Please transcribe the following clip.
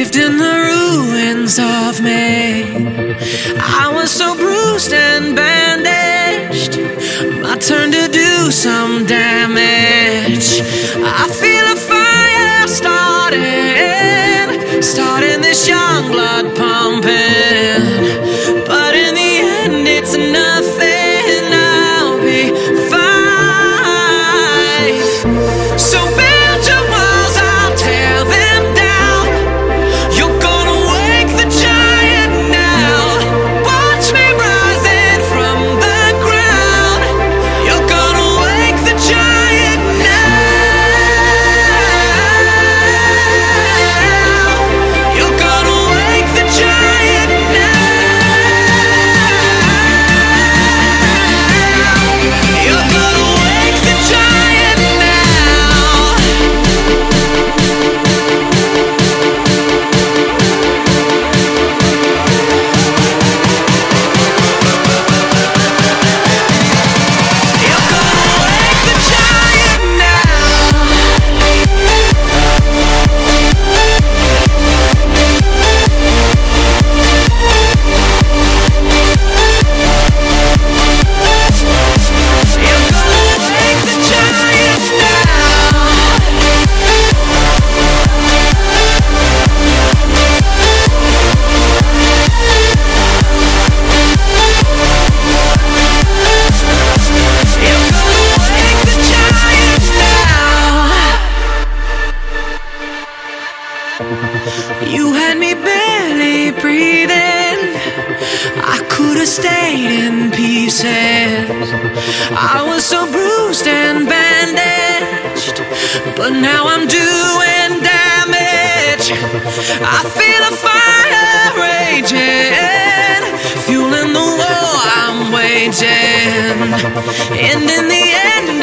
lived in the ruins of me. I was so bruised and bandaged. My turn to do some damage. I feel a fire starting this young blood pumping. But in the end it's nothing, I'll be fine. So build your walls, I'll tear them down. You're gonna wake the giant now. Watch me rising from the ground. You're gonna wake the giant now. You're gonna wake the giant now. You're gonna wake the giant now. You're gonna wake the giant now. You're gonna wake the giant now. You're gonna wake the giant now. You had me barely breathing. I could have stayed in pieces. I was so bruised and bandaged, but now I'm doing damage. I feel a fire raging, fueling the war I'm waging. And in the end